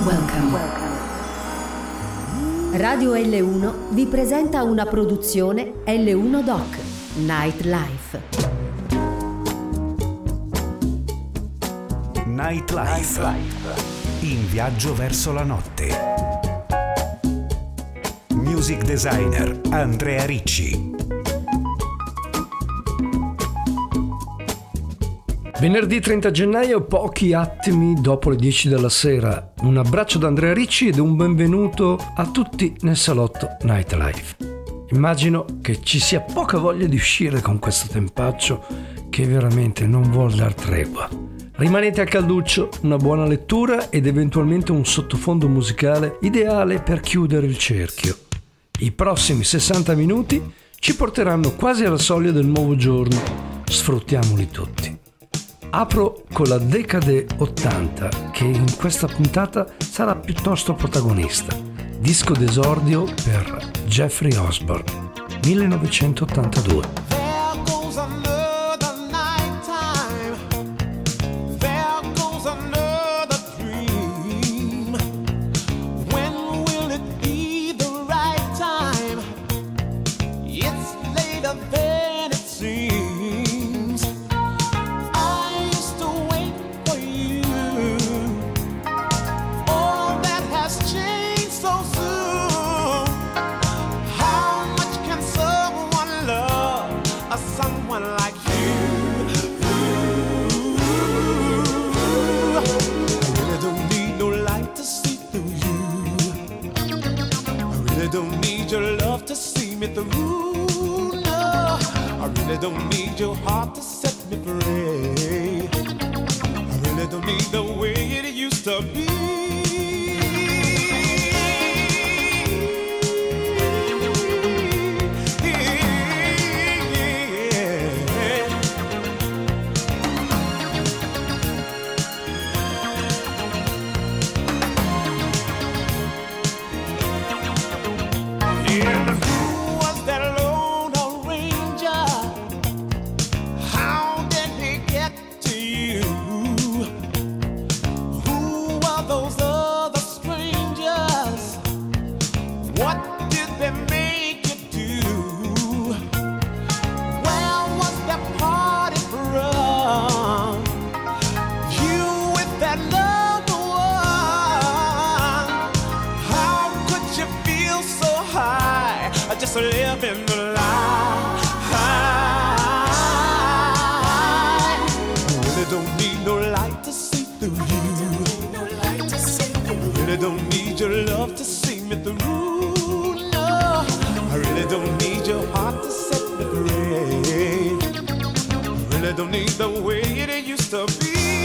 Welcome. Radio L1 vi presenta una produzione L1 Doc Nightlife. Nightlife. In viaggio verso la notte. Music designer Andrea Ricci. Venerdì 30 gennaio, pochi attimi dopo le 10 della sera. Un abbraccio da Andrea Ricci ed un benvenuto a tutti nel salotto Nightlife. Immagino che ci sia poca voglia di uscire con questo tempaccio che veramente non vuol dar tregua. Rimanete a calduccio, una buona lettura ed eventualmente un sottofondo musicale ideale per chiudere il cerchio. I prossimi 60 minuti ci porteranno quasi alla soglia del nuovo giorno. Sfruttiamoli tutti. Apro con la decade 80 che in questa puntata sarà piuttosto protagonista. Disco d'esordio per Jeffrey Osborne, 1982. Don't need your heart to set me free. I really don't need the way it used to be. Just living the life. I really don't need no light to see through you. I really don't need your love to see me through. No, I really don't need your heart to set me free. I really don't need the way it used to be.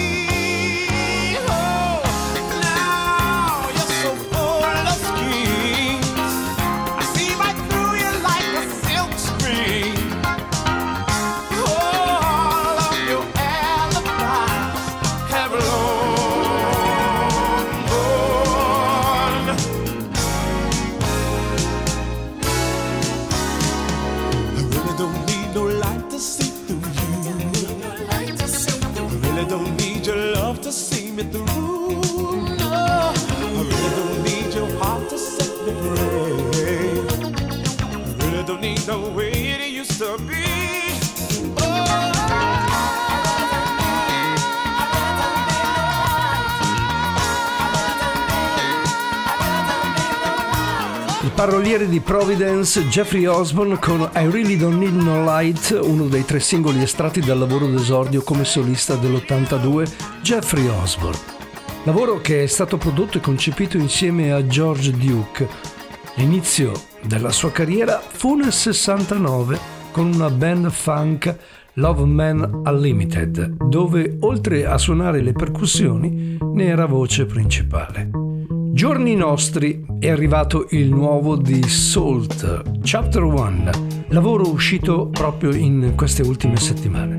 To see me through, no, I really don't need your heart to set me free. I really don't need the way it used to be. Il paroliere di Providence, Jeffrey Osborne, con I Really Don't Need No Light, uno dei 3 singoli estratti dal lavoro d'esordio come solista dell'82, Jeffrey Osborne. Lavoro che è stato prodotto e concepito insieme a George Duke. L'inizio della sua carriera fu nel 69 con una band funk, Love Man Unlimited, dove oltre a suonare le percussioni ne era voce principale. Giorni nostri è arrivato il nuovo di Salt, Chapter 1, lavoro uscito proprio in queste ultime settimane.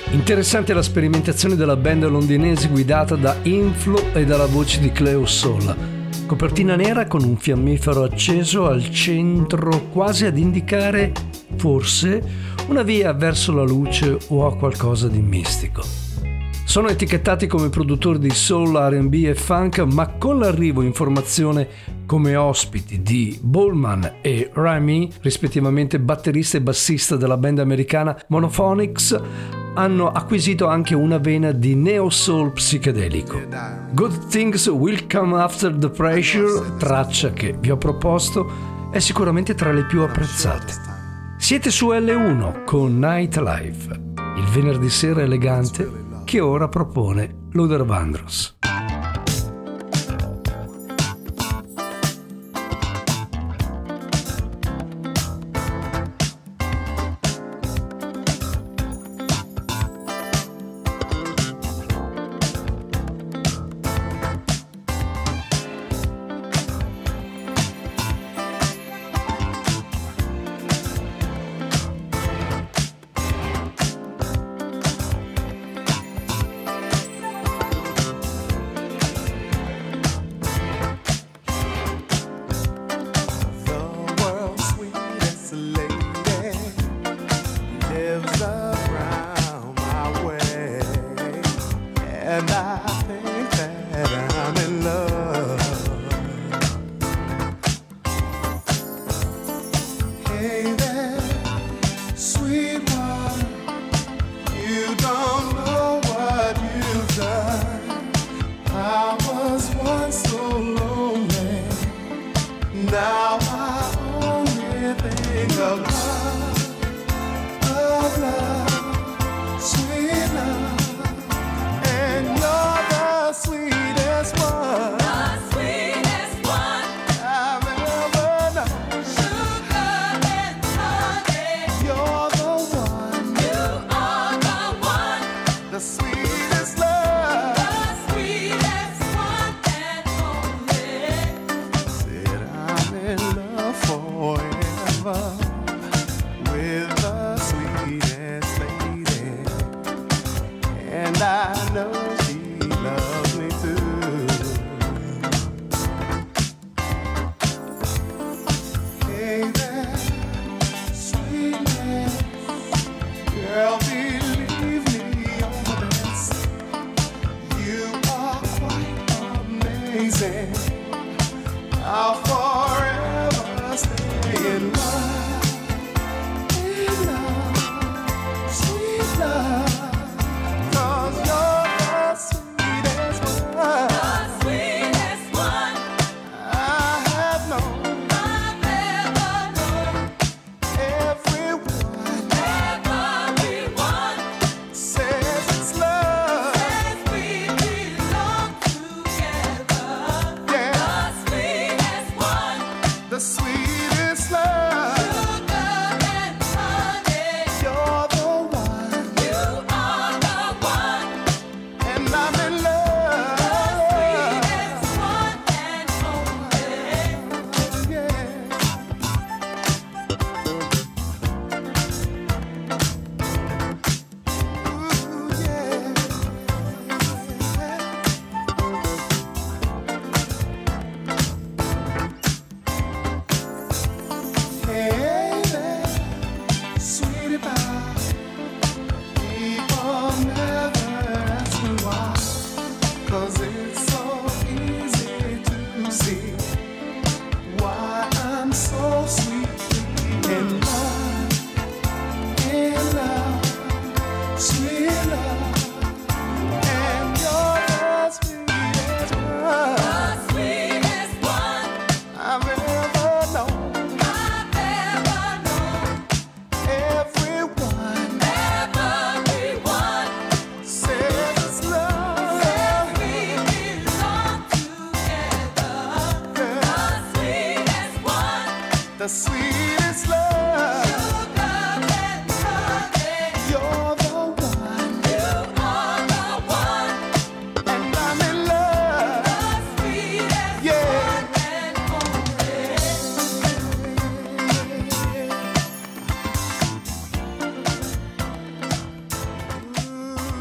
Interessante la sperimentazione della band londinese guidata da Inflo e dalla voce di Cleo Sola. Copertina nera con un fiammifero acceso al centro, quasi ad indicare, forse, una via verso la luce o a qualcosa di mistico. Sono etichettati come produttori di soul, R&B e funk, ma con l'arrivo in formazione come ospiti di Bowman e Rami, rispettivamente batterista e bassista della band americana Monophonics, hanno acquisito anche una vena di neo-soul psichedelico. Good Things Will Come After the Pressure, traccia che vi ho proposto, è sicuramente tra le più apprezzate. Siete su L1 con Nightlife, il venerdì sera elegante che ora propone Luther Vandross. Sugar and honey, you're the one. You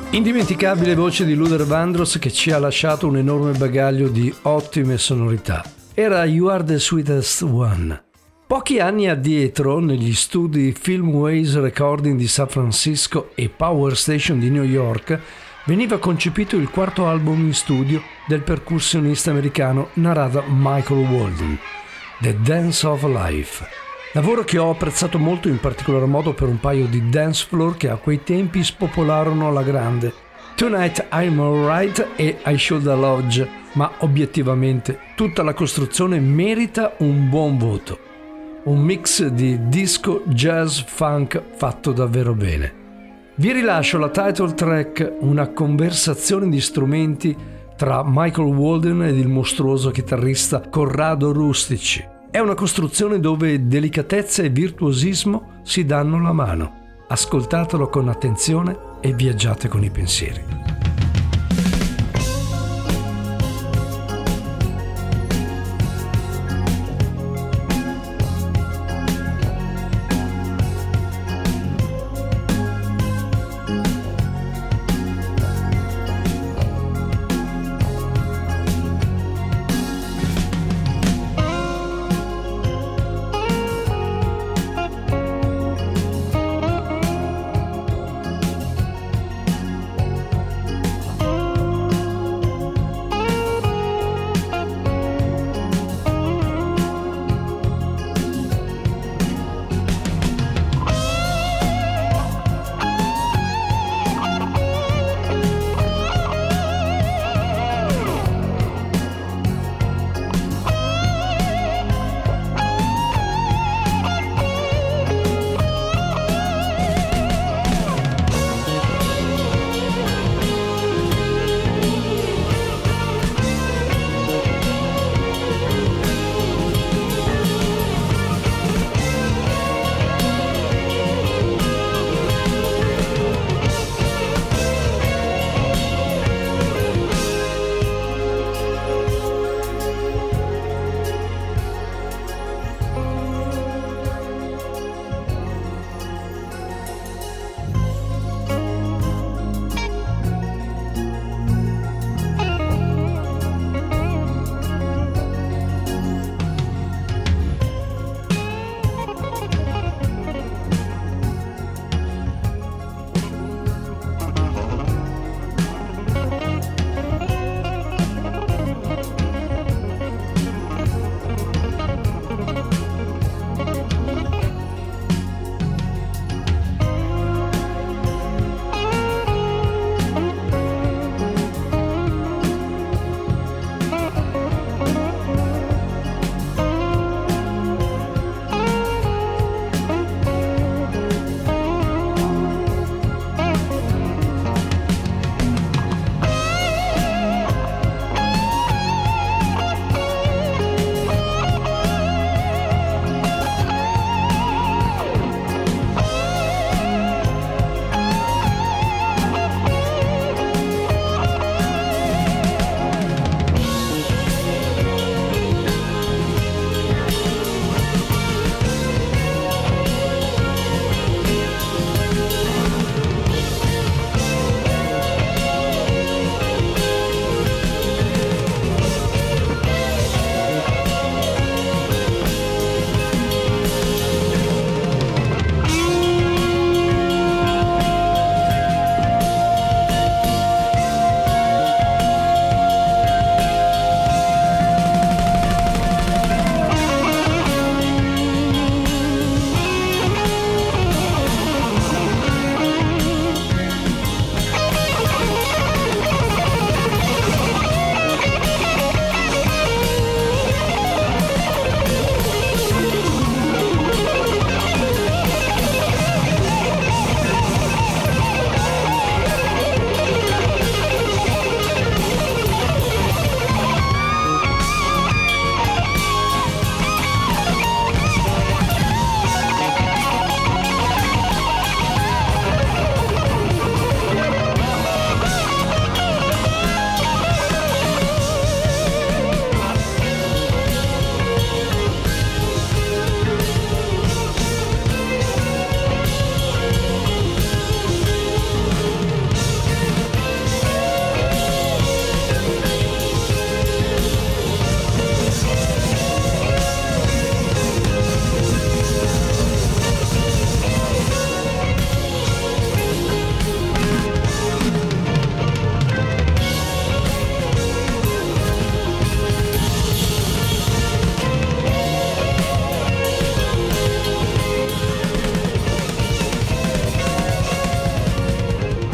Indimenticabile voce di Luther Vandross che ci ha lasciato un enorme bagaglio di ottime sonorità. Era You Are the Sweetest One. Pochi anni addietro, negli studi Filmways Recording di San Francisco e Power Station di New York, veniva concepito il quarto album in studio del percussionista americano Narada Michael Walden, The Dance of Life. Lavoro che ho apprezzato molto, in particolar modo per un paio di dance floor che a quei tempi spopolarono alla grande. Tonight I'm Alright e I Should Lodge, ma obiettivamente tutta la costruzione merita un buon voto. Un mix di disco, jazz, funk fatto davvero bene. Vi rilascio la title track, una conversazione di strumenti tra Michael Walden ed il mostruoso chitarrista Corrado Rustici. È una costruzione dove delicatezza e virtuosismo si danno la mano. Ascoltatelo con attenzione e viaggiate con i pensieri.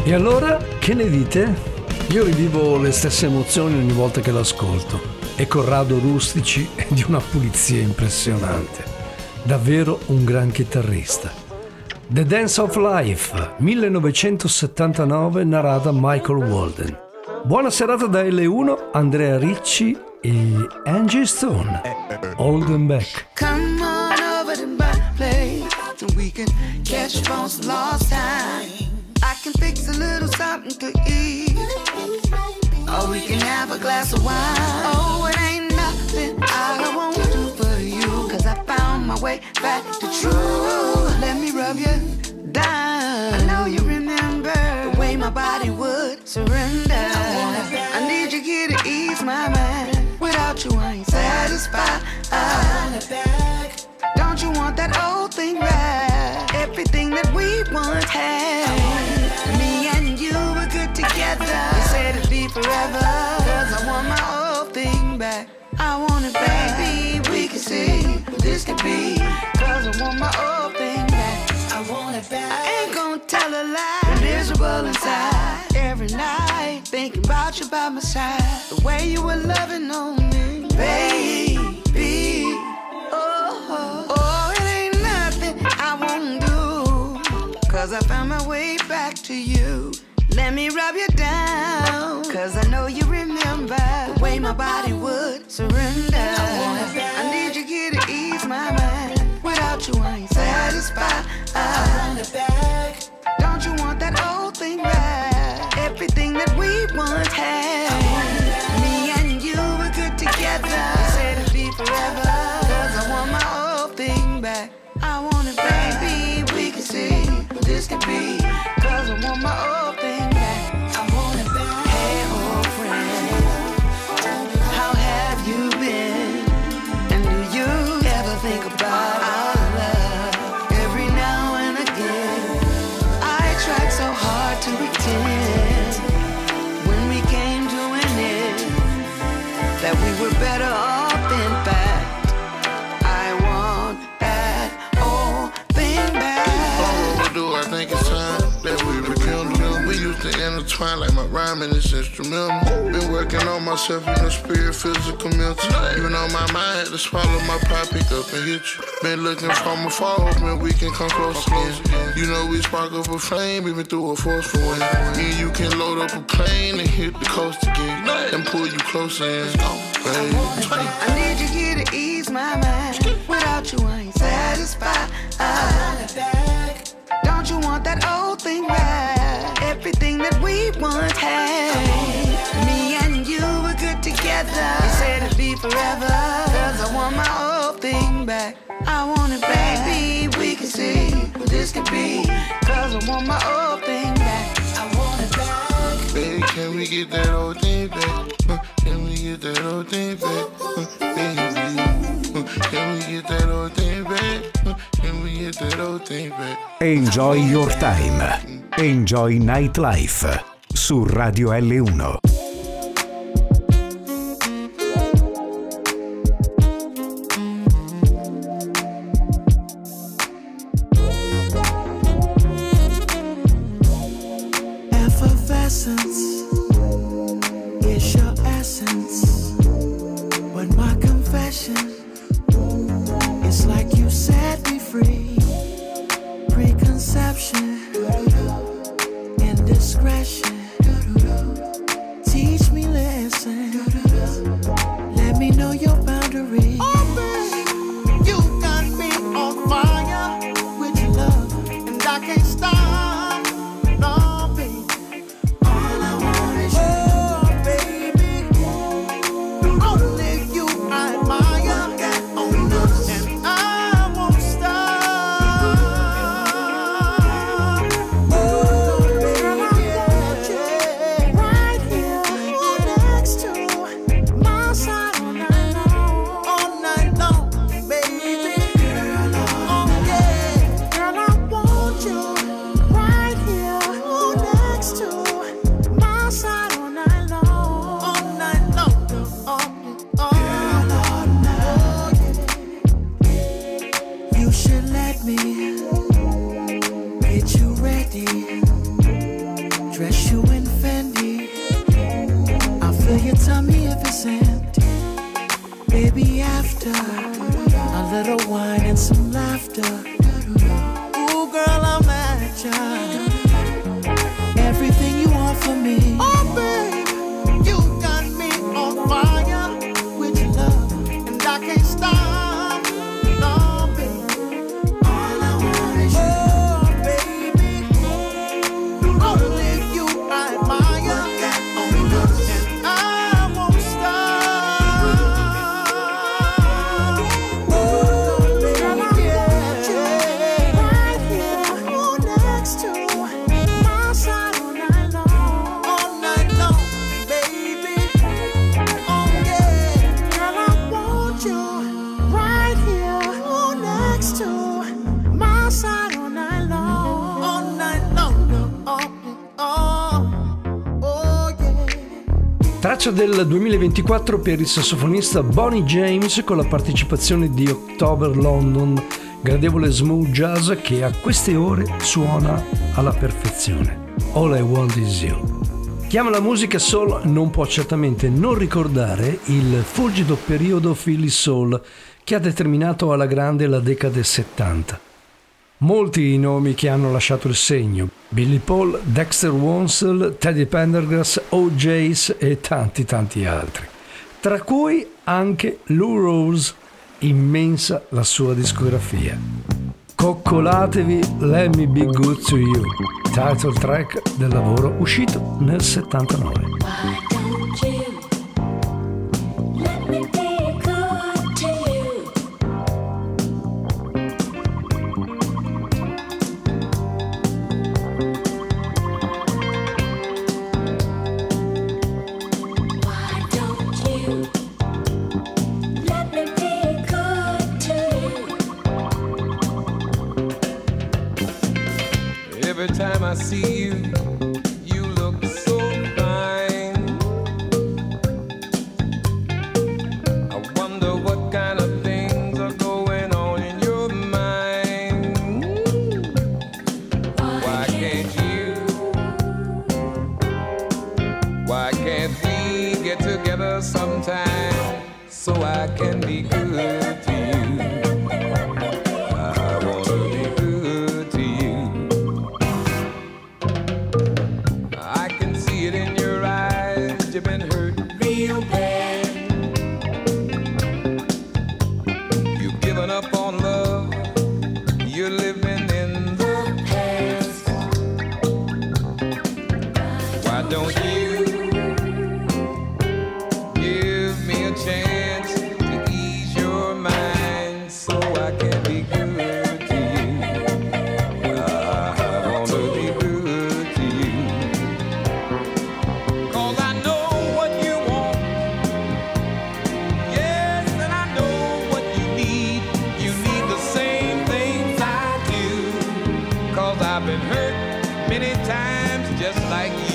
E allora, che ne dite? Io rivivo le stesse emozioni ogni volta che l'ascolto. E Corrado Rustici è di una pulizia impressionante. Davvero un gran chitarrista. The Dance of Life, 1979, narrata Michael Walden. Buona serata da L1, Andrea Ricci e Angie Stone. Holding Back. Come on over to my place so we can catch up on some lost time. I can fix a little something to eat, or we can have a glass of wine. Oh, it ain't nothing I won't do for you, 'cause I found my way back to true. Let me rub you down. I know you remember the way my body would surrender. I need you here to ease my mind. Without you I ain't satisfied. Don't you want that old thing back? Everything that we once had. Me and you were good together. You said it'd be forever, 'cause I want my old thing back. I want it, baby. We can see this could be, 'cause I want my old thing back. I want it back. I ain't gonna tell a lie. I'm miserable inside every night, thinking about you by my side. The way you were loving on me, baby. Oh, it ain't nothing I won't do, 'cause I found my way back to you. Let me rub you down, 'cause I know you remember the way my body would surrender. I need you here to ease my mind. Without you I ain't satisfied. Don't you want that old thing back? Everything that we once had. Me and you were good together. You said it'd be forever, 'cause I want my old thing back. I want it, baby. We can see this could be, 'cause I want my old thing back. I want it back. Hey, old friend, how have you been? And do you ever think about our love? Every now and again, I tried so hard to pretend when we came to an end that we were better off. In fact, I want that old thing back. Do I think it's time that we rekindle? We used to intertwine like my rhyming is instrumental. Been working on myself in the spirit, physical, mental. You know my mind had to swallow my pride, pick up and hit you. Been looking from afar, hoping we can come close again. You know we spark up a flame, even through a forceful wind. Me and you can load up a plane and hit the coast again, and pull you closer in. I need you here to ease my mind. Without you I ain't satisfied. Don't you want that old thing back? Everything that we once had. Me and you were good together. You said it'd be forever, 'cause I want my old thing back. I want it, baby. We can see this could be, 'cause I want my old thing back. I want it back. Baby, can we get that old thing back? Can we get that old thing back? Baby, can we get that old thing back? Can we get that old thing back? Enjoy your time. Enjoy Nightlife su Radio L1. Effervescence is your essence. But my confession is like you set me free. Preconception, indiscretion. Teach me lessons. Let me know your boundaries. You got me on fire with your love, and I can't stop. No, baby. All I want is you, baby. Only you I admire, and I won't stop. Oh, baby, yeah. dress you in Fendi. I'll fill your tummy if it's empty. Baby, after a little wine and some laughter. Ooh, girl, I'm at ya. Everything you want from me. Oh, baby, you got me on fire with your love, and I can't stop. No, baby. All I want is you. Oh, baby, only you I admire. And I won't stop. Oh, baby, girl, I want you right here, next to my side all night long. All night long, baby. Oh, yeah. Girl, I want you right here, next to my side all night long. All night long. Oh, yeah. Traccia del 2024 per il sassofonista Bonnie James con la partecipazione di October London, gradevole smooth jazz che a queste ore suona alla perfezione. All I Want Is You. Chi ama la musica soul non può certamente non ricordare il fulgido periodo Philly Soul che ha determinato alla grande la decade 70. Molti i nomi che hanno lasciato il segno: Billy Paul, Dexter Wansel, Teddy Pendergrass, O.J.'s e tanti altri. Tra cui anche Lou Rawls, immensa la sua discografia. Coccolatevi Let Me Be Good To You, title track del lavoro uscito nel 79. Every time I see you, you look so fine. I wonder what kind of things are going on in your mind. Why can't we get together sometime so I can be good to you? I wanna be good to you. I can see it in your eyes, you've been hurt real bad. You've given up on love, you're living in the past. Why don't you give me a chance to ease your mind so I can be good to you? I wanna be good to you. 'Cause I know what you want. Yes, and I know what you need. You need the same things I do. 'Cause I've been hurt many times just like you.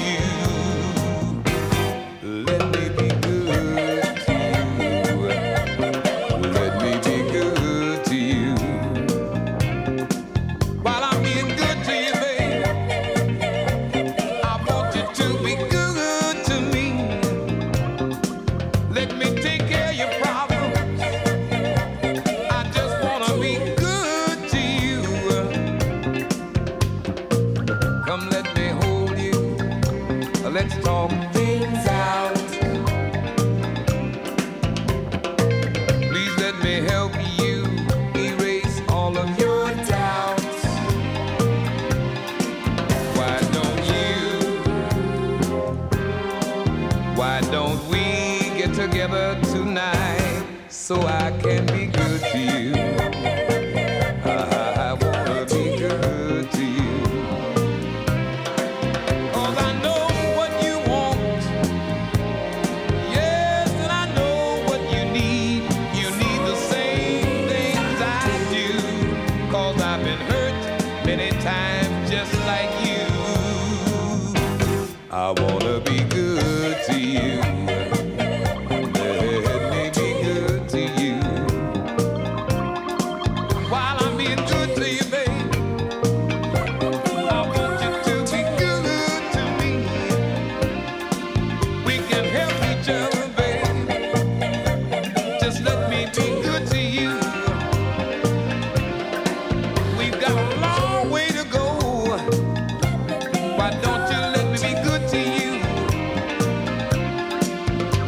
Let me be good to you. Let me be good to you. While I'm being good to you, babe, I want you to be good to me. Let me take care of your problems. I just wanna be good to you. Come, let me hold you. Let's talk things out. Please let me help you erase all of your doubts. Why don't we get together tonight so I can be good to you? I wanna be good to you. 'Cause I know what you want. Yes, and I know what you need. You need the same things I do. 'Cause I've been hurt many times just like you. I wanna be good to you. Let me be good to you. While I'm being good to you, babe, I want you to be good to me.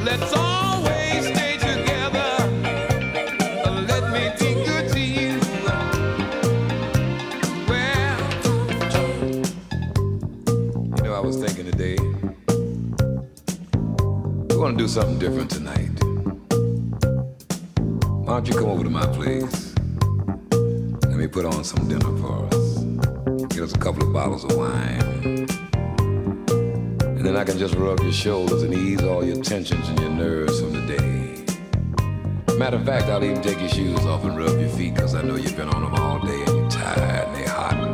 Let's always stay together. Let me be good to you. Well, you know, I was thinking today, we're gonna do something different tonight. Why don't you come over to my place? Let me put on some dinner for us. Get us a couple of bottles of wine. And then I can just rub your shoulders and ease all your tensions and your nerves from the day. Matter of fact, I'll even take your shoes off and rub your feet, because I know you've been on them all day and you're tired and they're hot.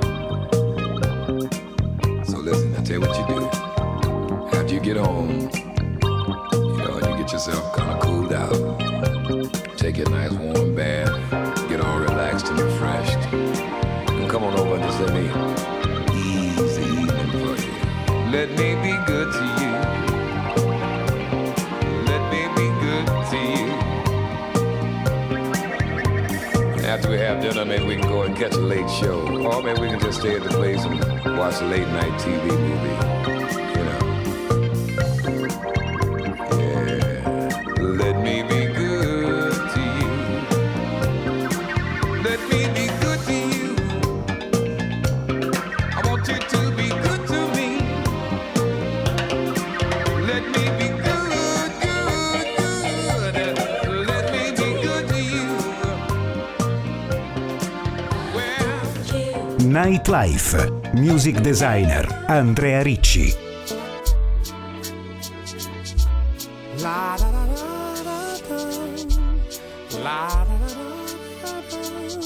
So listen, I'll tell you what you do. After you get home, you know, you get yourself kind of cooled out. Take your nice warm bath, get all relaxed and refreshed. And come on over and just let me ease the evening for you. Let me be good to you. Let me be good to you. After we have dinner, maybe we can go and catch a late show. Or maybe we can just stay at the place and watch a late night TV movie. You know. Yeah. Let me be good to you. Let me be good to you. I want you to be good to me. Let me be good, good, good. Let me be good to you. Well, Nightlife. Music designer Andrea Ricci. La da da da da da. La da da da da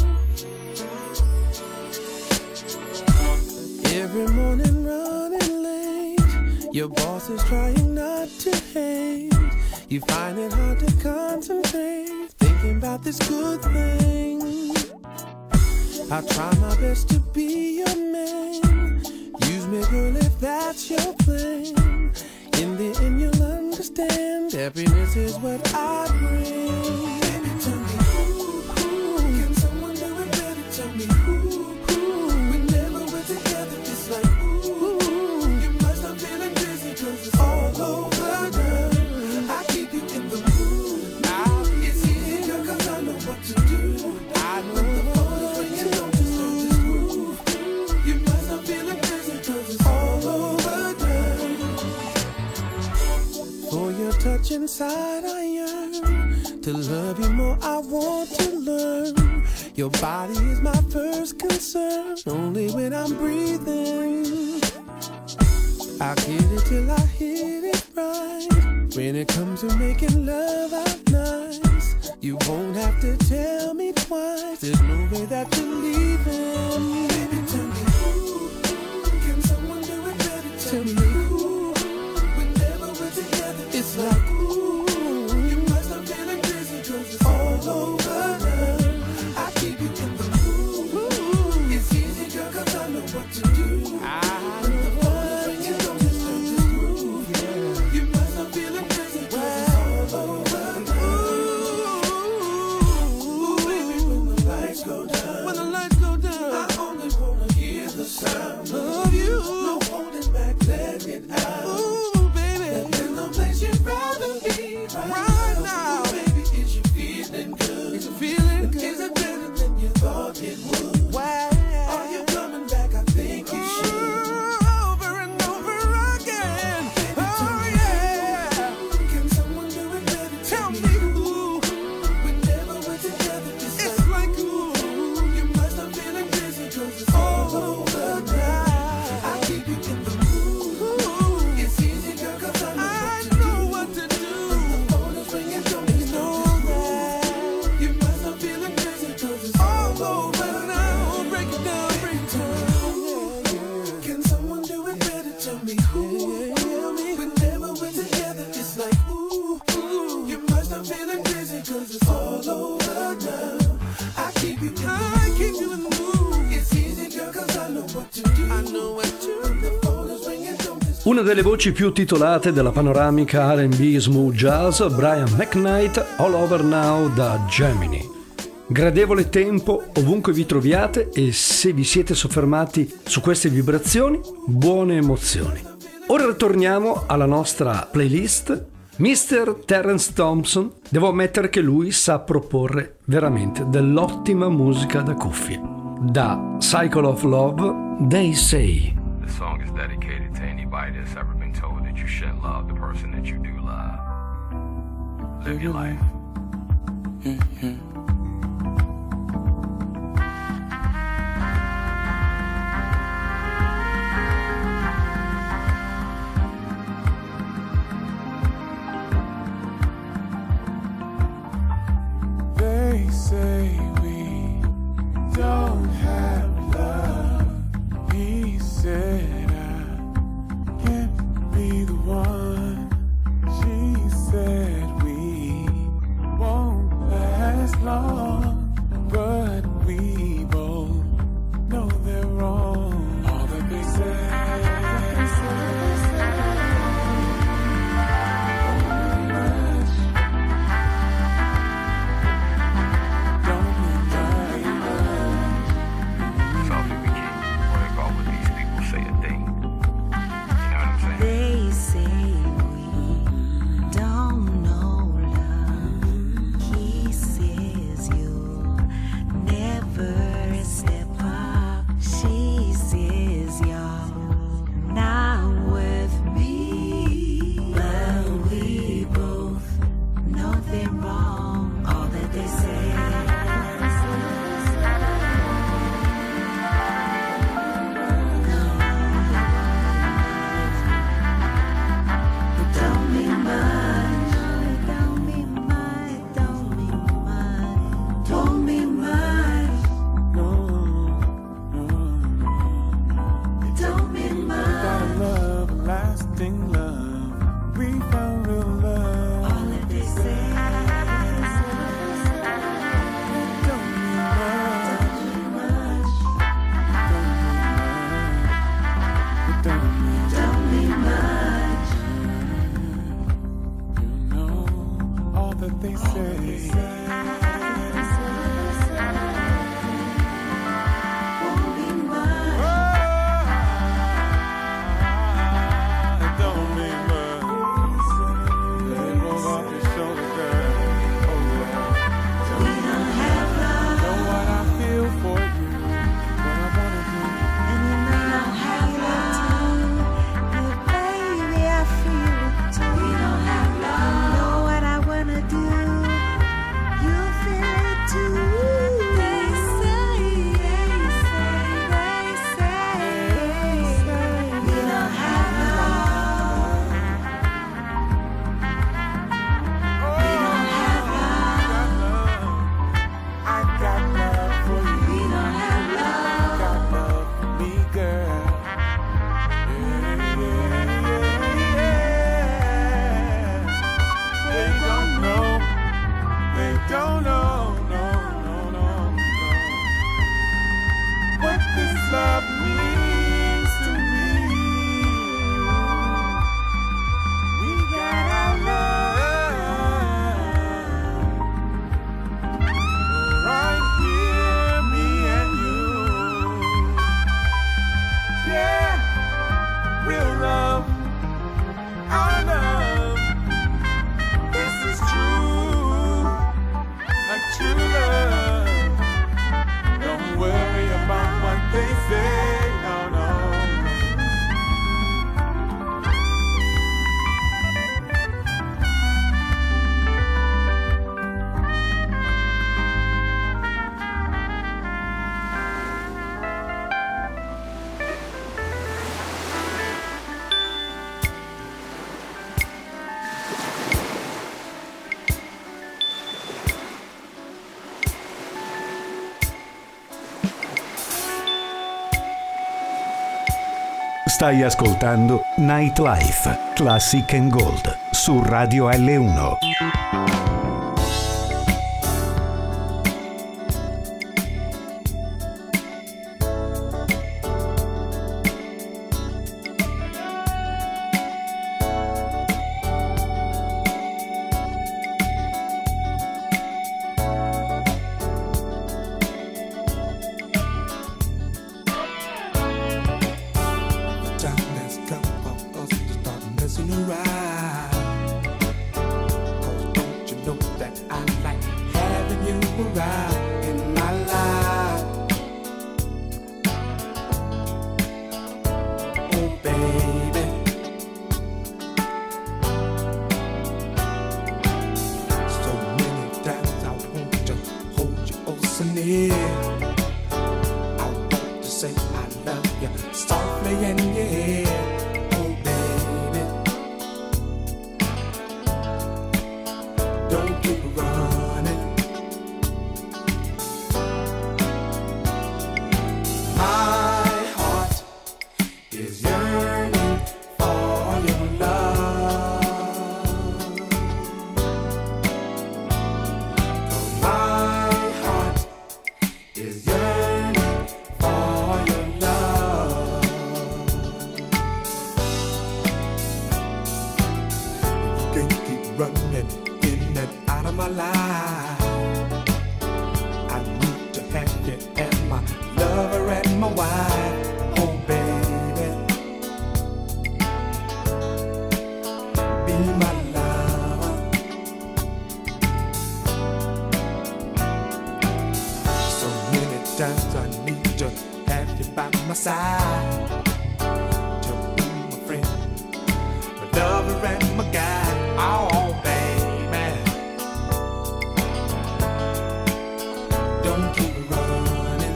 da. Every morning running late, your boss is trying not to hate. You find it hard to concentrate, thinking about this good thing. I try my best to be your man. Use me, girl, if that's your plan. In the end, you'll understand. Happiness is what I bring. Baby, tell me who, can someone do it better? Tell me who, whenever we're together, it's like ooh, you must have feeling busy 'cause it's all over now. I keep you in the mood. It's easy, girl, 'cause I know what to do. I know the phone's ringing, don't disturb this groove. You must have feeling busy 'cause it's all over now. For your touch inside I yearn. To love you more I want to learn. Your body is my first concern. Only when I'm breathing I get it till I hit it right. When it comes to making love out nice, you won't have to tell me twice. There's no way that you're leaving. Baby, tell me who, can someone do it better? Tell me who, whenever we're together, it's like ooh, you must have feeling busy 'cause it's all over now. I keep you in the mood. It's easy, girl, 'cause I know what to do. When the phone is ringing, don't disturb this groove. You must have feeling busy 'cause it's all over now. Ooh, baby, when the lights go down, when the lights go down, I only wanna hear the sound of you. No holding back, let it out. Ooh, baby, there's no place you'd rather be right now. Ooh, baby, is you feeling good? Is you feeling good? Is it better than you thought it would? Why? Are you coming back? I think you should. Over and over again. Oh yeah. Can someone do it better? Tell me who. Whenever we're together, it's like ooh, you must have feeling busy 'cause it's all over now. I keep you in the mood. It's easy, girl, 'cause I know what to do. When the phone is ringing, don't disturb that. You must have feeling busy 'cause it's all over now. Break it down, break it down. Can someone do it better? Tell me who. Whenever we're together, it's like ooh, you must have feeling busy 'cause it's all over now. I keep you in the mood. It's easy, girl, 'cause I know what to do. I know what to do. When the phone is ringing, don't disturb. Una delle voci più titolate della panoramica R&B smooth jazz, Brian McKnight, All Over Now da Gemini. Gradevole tempo ovunque vi troviate e se vi siete soffermati su queste vibrazioni, buone emozioni. Ora torniamo alla nostra playlist Mr. Terence Thompson, devo ammettere che lui sa proporre veramente dell'ottima musica da cuffie. Da Cycle of Love, They Say. The song is dedicated to anybody that's ever been told that you shouldn't love the person that you do love. Live your life. They say we don't have love. He said I can't be the one. She said we won't last long, but we both know they're wrong. All that they say. Stai ascoltando Nightlife, Classic and Gold, su Radio L1. Time has come for us to start messing around. running in and out of my life. I need to have you as my lover and my wife. Oh baby, be my lover. So many times I need to have you by my side, to be my friend, my lover and my guide. Oh baby, don't keep running.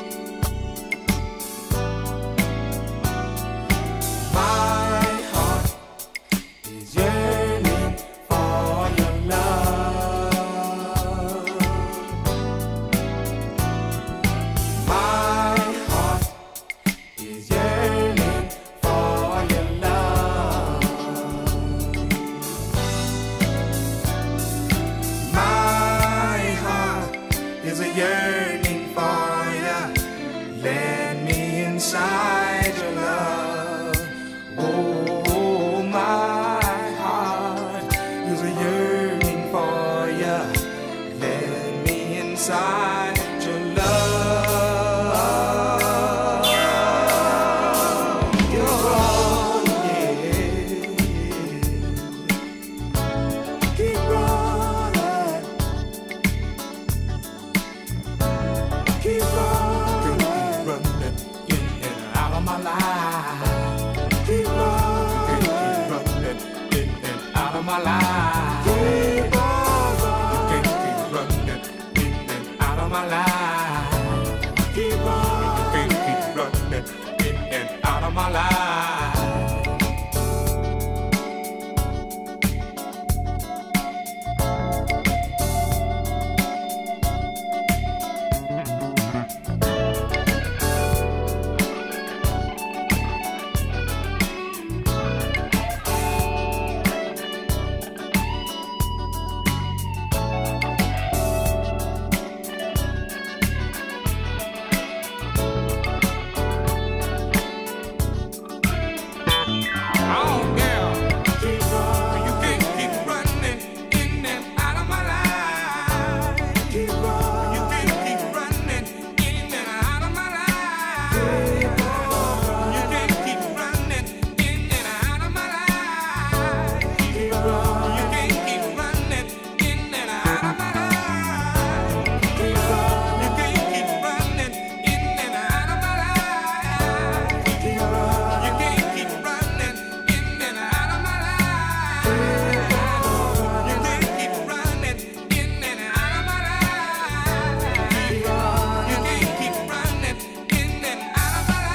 My heart is yearning for your love. My heart is yearning for your love. My heart is a yearning for you. Let me inside your love. Oh, my heart is a yearning for you. Let me inside your love. You're on, yeah. Keep running. Keep running. Keep running in and out of my life. Keep running. Keep running in and out of my life. Keep running. You can't keep running in and out of my life. Keep running. You can't keep running in and out of my life. Oh yeah, keep running. You can't keep running in and out of my life. Keep running. You can't keep running in and out of my life. Keep running. You can't keep running in and out of my life. Keep running. You can't keep running in and out of my life. Keep running. You can't keep running in and out of my life. Keep running. You can't keep running in and out of my life. You can't keep running in and out of my life. You can't keep running in and out of my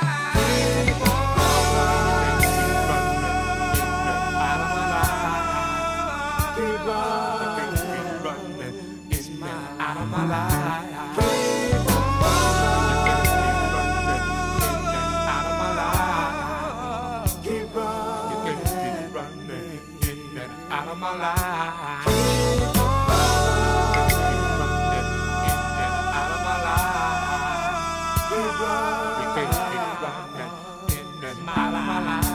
life. Keep running in and out of my life. Keep running. You can't keep running in and out of my life. Keep running in and out of my life. Keep running. You can't keep running in and out of my life.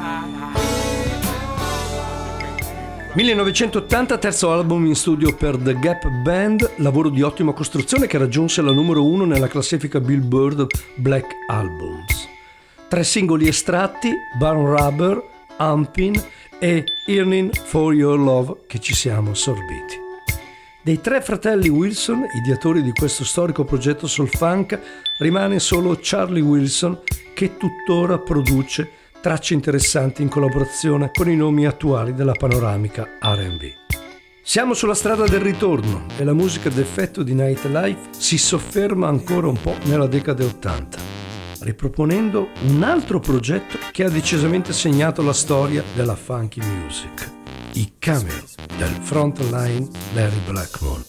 1980, terzo album in studio per The Gap Band, lavoro di ottima costruzione che raggiunse la numero 1 nella classifica Billboard Black Albums. 3 singoli estratti, Burn Rubber, Humpin' e Yearning for Your Love, che ci siamo assorbiti. Dei 3 fratelli Wilson, ideatori di questo storico progetto soul funk, rimane solo Charlie Wilson, che tuttora produce tracce interessanti in collaborazione con i nomi attuali della panoramica R&B. Siamo sulla strada del ritorno e la musica d'effetto di Nightlife si sofferma ancora un po' nella decade 80, riproponendo un altro progetto che ha decisamente segnato la storia della funky music, i cameo del frontline Larry Blackmore.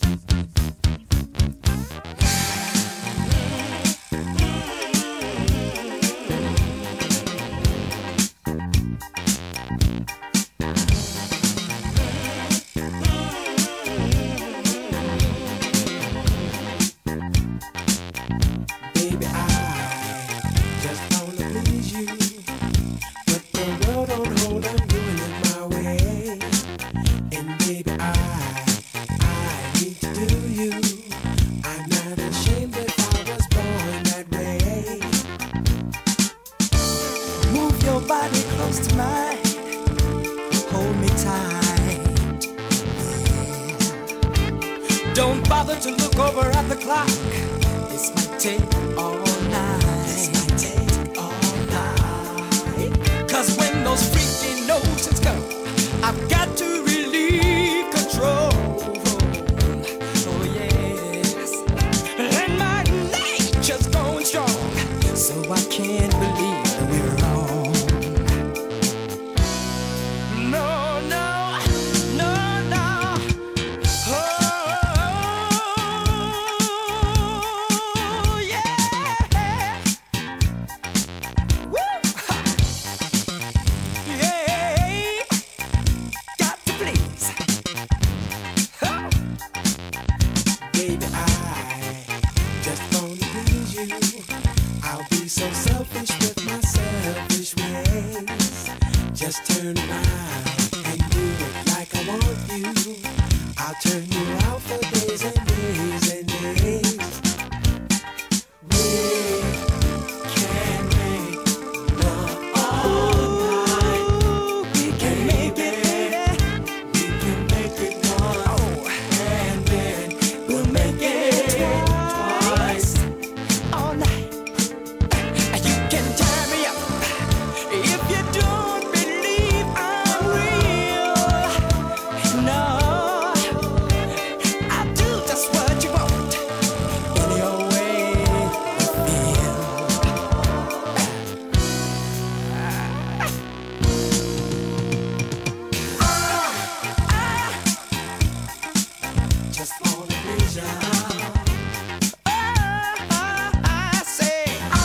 But the world don't hold on doing it my way. And baby, Don't bother to look over at the clock. This might take all night. This might take all night. 'Cause when those freaky notions come, I've got to relieve control. Oh yes. And my nature's going strong, so I can't believe that we're wrong. No, no, no, no. Oh, yeah. Woo. Yeah. Got to please. Oh. Baby, I just wanna please you. I'll be so selfish with my selfish ways. Just turn around and do it like I want you. I'll turn you out for days and days and days. We can make love all night. We can make it, baby. We can make it once, and then we'll make it twice. All night. You can tie me up if you don't believe I'm real. No, I'll do just what you want in your way you feel. Just wanna please you. I say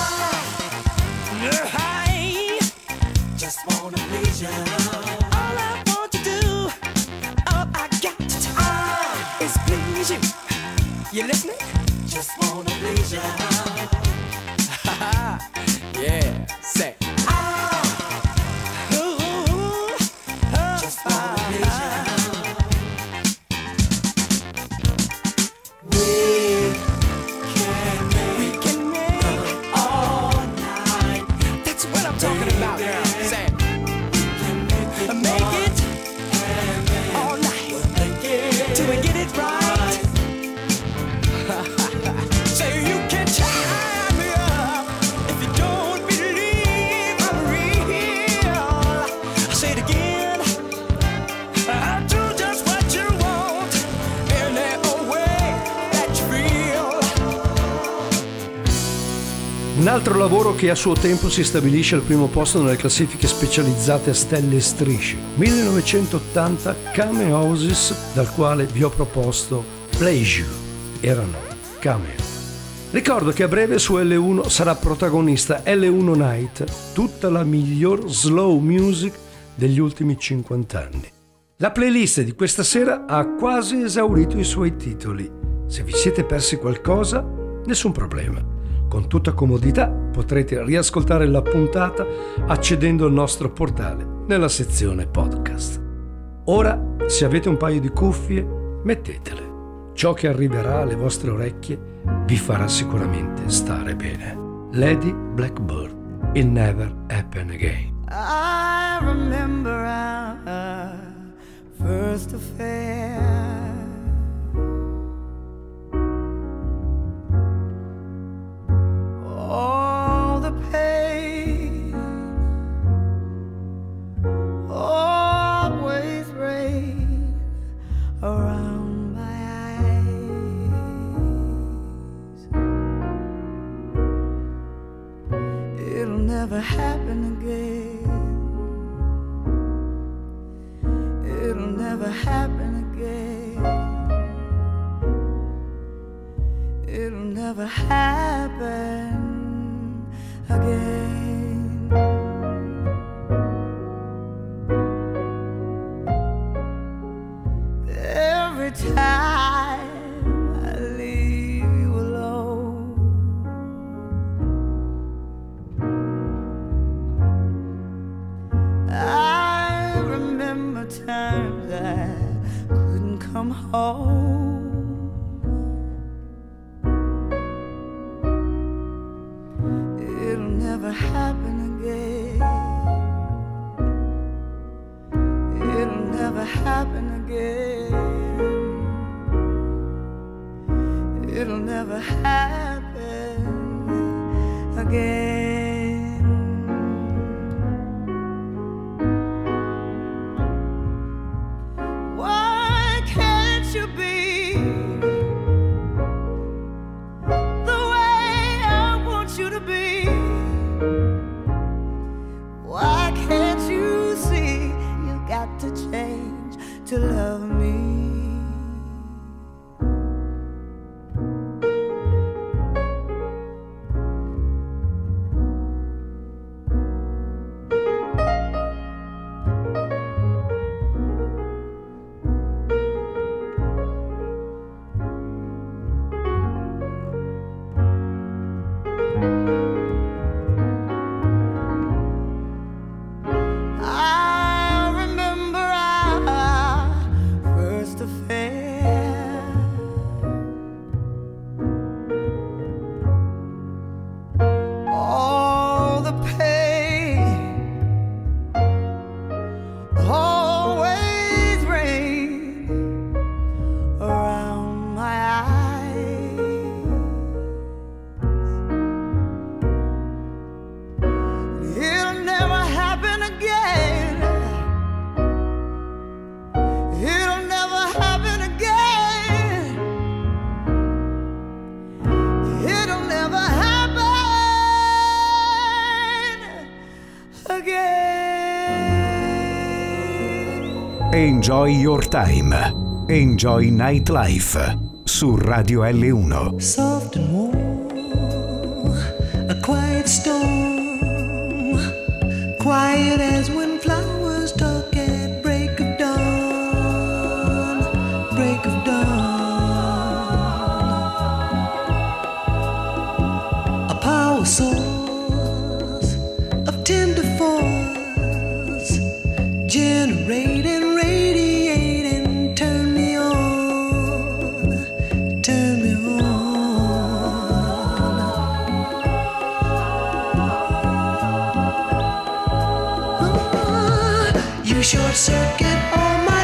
I just wanna please you. All I want to do, all I got to do is please you. You listening? Just wanna please you. Yeah, say just wanna please you. We can make all night. That's what I'm talking about. Say, make it all night. Till we get it right. Say you can tie me up if you don't believe I'm real. I say it again. I'll do just what you want in every way that you feel. Un altro lavoro che a suo tempo si stabilisce al primo posto nelle classifiche specializzate a stelle e strisce. 1980 Cameo Oasis, dal quale vi ho proposto Pleasure. Erano Cameo. Ricordo che a breve su L1 sarà protagonista L1 Night, tutta la miglior slow music degli ultimi 50 anni. La playlist di questa sera ha quasi esaurito i suoi titoli. Se vi siete persi qualcosa, nessun problema. Con tutta comodità potrete riascoltare la puntata accedendo al nostro portale nella sezione podcast. Ora, se avete un paio di cuffie, mettetele. Ciò che arriverà alle vostre orecchie vi farà sicuramente stare bene. Lady Blackbird, It Never Happen Again. I remember our first affair. All the pain always rain around my eyes. It'll never happen again. It'll never happen again. It'll never happen again. Every time I leave you alone, I remember times I couldn't come home. It'll never happen again. It'll never happen again. it'll never happen again. Why can't you be the way I want you to be? Why can't you see you got to change to love me? I remember our first affair. All the pain always rain around my eyes. It'll never happen again. It'll never happen again. It'll never happen again. Enjoy your time. Enjoy Nightlife su Radio L1. Soft and warm, a quiet storm, quiet as when flowers talk at break of dawn, break of dawn. A power source of tender force, generate and radiate and turn me on, turn me on. You short circuit all my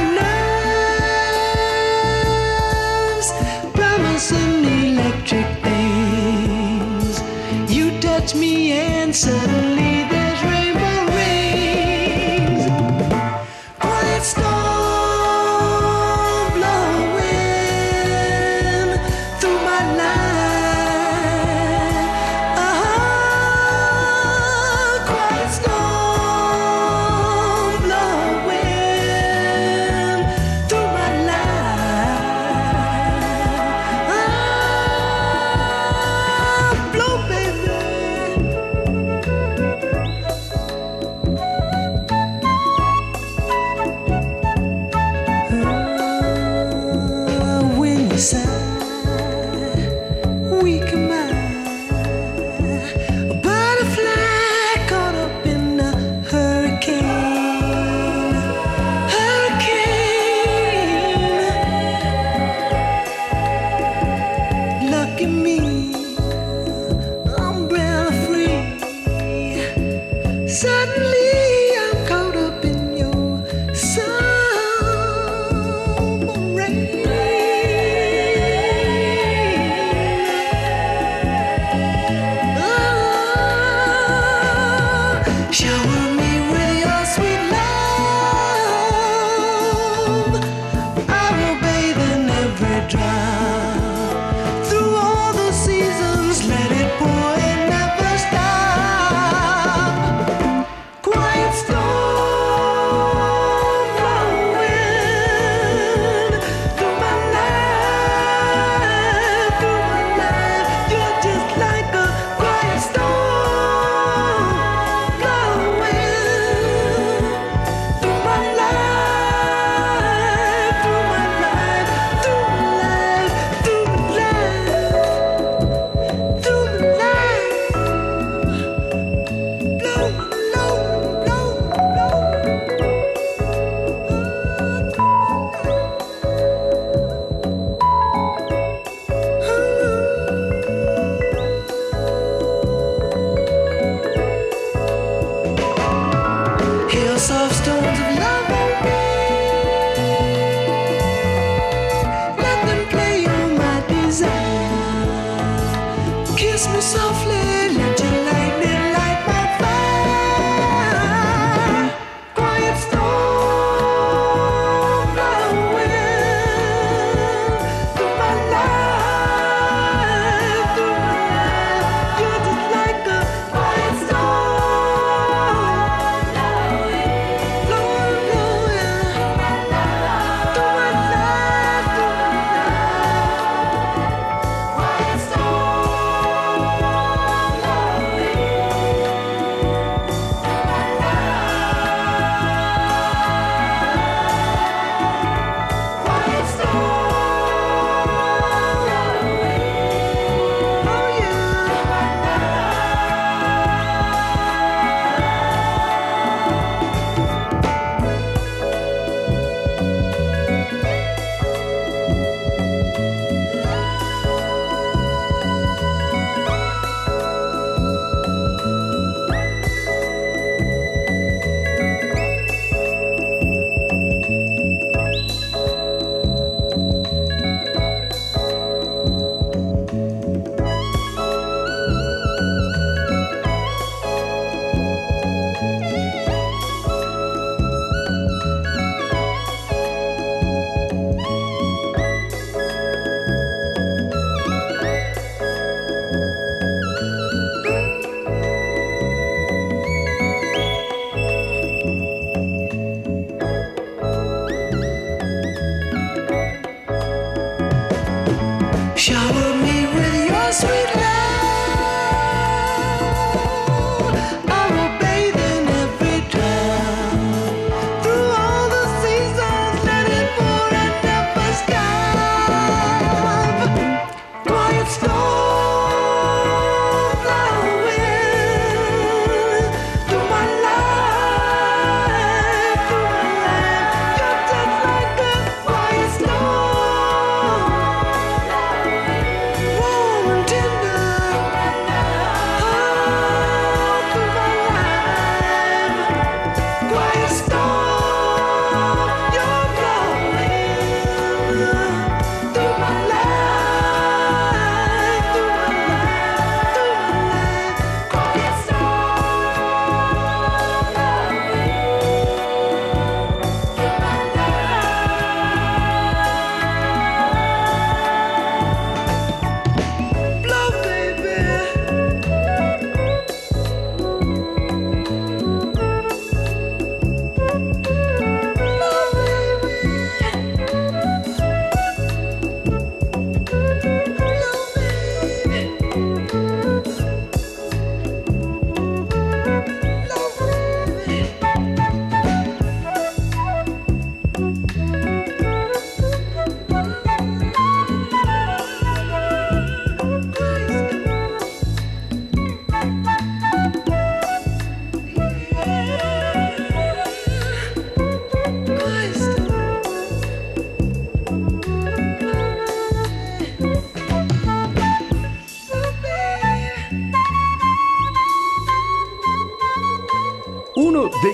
nerves, promising electric things. You touch me and suddenly there's rainbow rings. Quiet storm blowing through my life. Quiet storm blowing through my life. Blow, baby.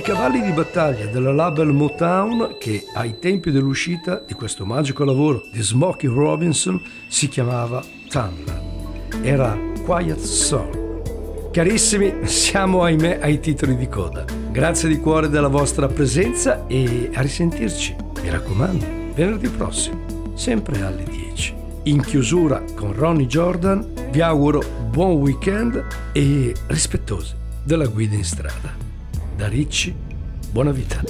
cavalli di battaglia della label Motown, che ai tempi dell'uscita di questo magico lavoro di Smokey Robinson si chiamava Tamla. Era Quiet Soul. Carissimi, siamo ahimè ai titoli di coda. Grazie di cuore della vostra presenza e a risentirci, mi raccomando, venerdì prossimo, sempre alle 10. In chiusura con Ronnie Jordan vi auguro buon weekend e rispettosi della guida in strada. Da Ricci, buona vita.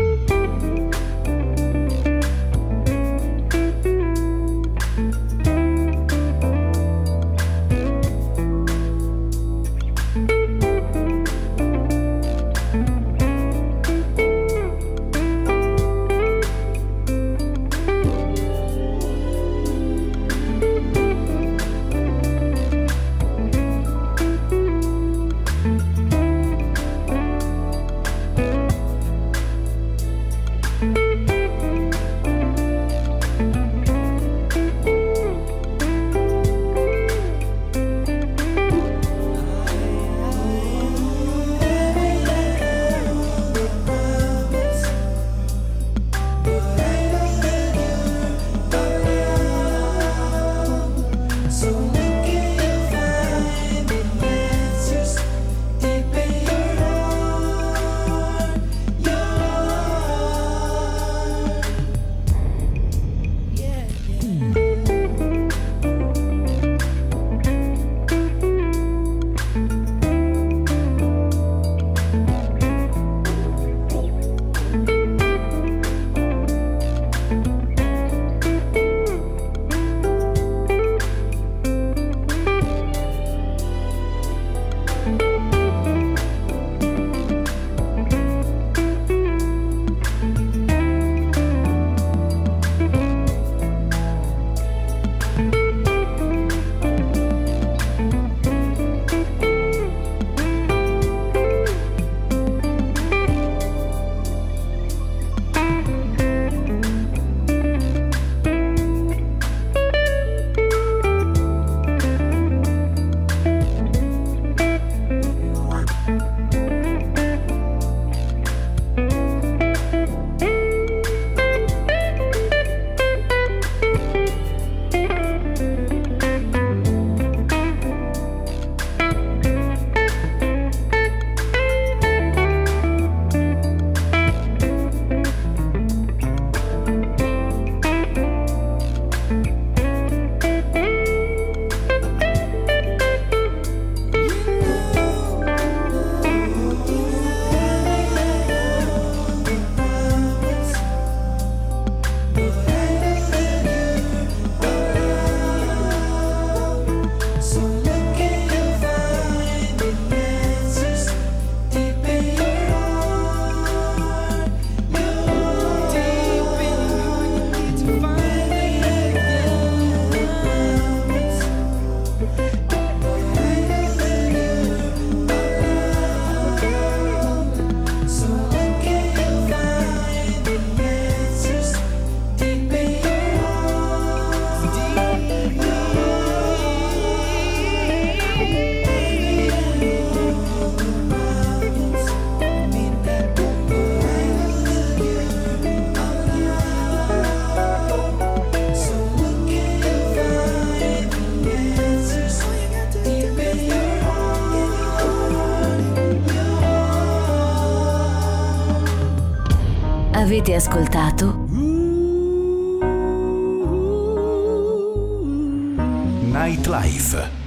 Avete ascoltato Nightlife.